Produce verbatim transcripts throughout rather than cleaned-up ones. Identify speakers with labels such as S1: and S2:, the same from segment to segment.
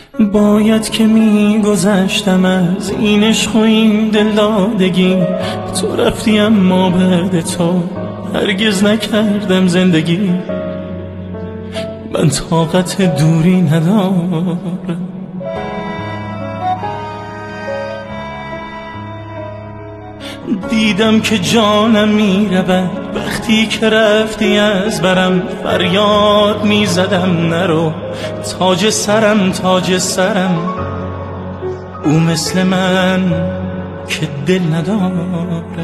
S1: باید که می گذشتم از این عشق و این دلدادگی. تو رفتی اما بعد تو هرگز نکردم زندگی. من طاقت دوری ندارم. دیدم که جانم می رود وقتی که رفتی از برم. فریاد می زدم نرو، تاج سرم تاج سرم. او مثل من که دل نداره.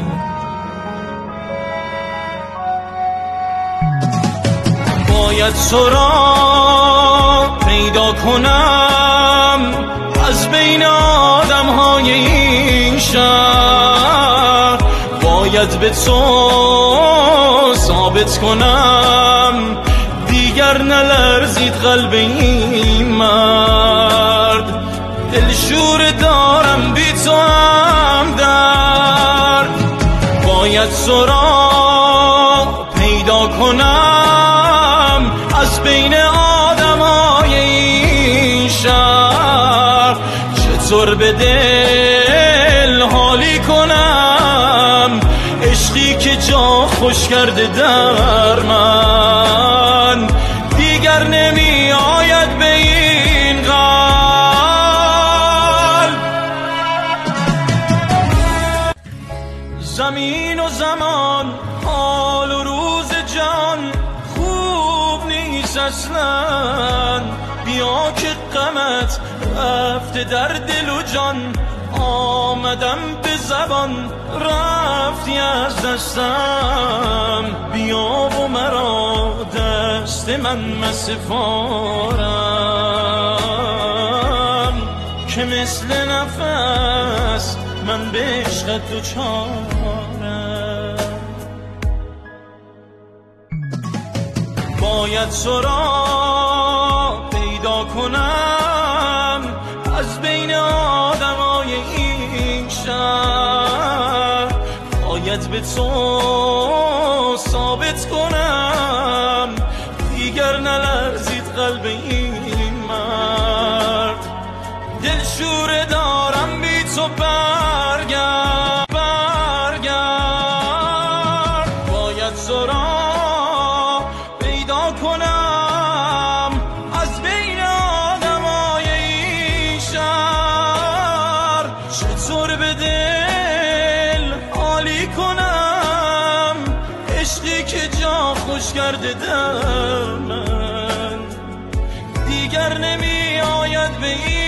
S1: باید تو را پیدا کنم از بین آدم های این شهر. باید به تو ثابت کنم دیگر نلرزید قلب این مرد. دلشور دارم بی تو هم درد. باید تو را پیدا کنم از بین آدم های این شهر. چطور به دل حالی کنم عشقی که جا خوش کرده در من. دیگر نمی آید به این قلب. زمین و زمان حال و روز جان خوب نیست اصلا. بیا که غمت رفته در دل و جان. آمدم به زبان رفتی از دستم. بیا و مرا دست من مسفارم که مثل نفس من به عشقت دوچارم. باید تو را پیدا کنم از بین آدمای این شهر. باید به تو ثابت کنم دیگر نلرزید قلب این مرد. دلشوره دارم بی تو برگرد برگرد. باید تو را پیدا کنم از بین آدمای این شهر. چطور به دل حالی کنم عشقی که جا خوش کرده در من. دیگر نمی آید به این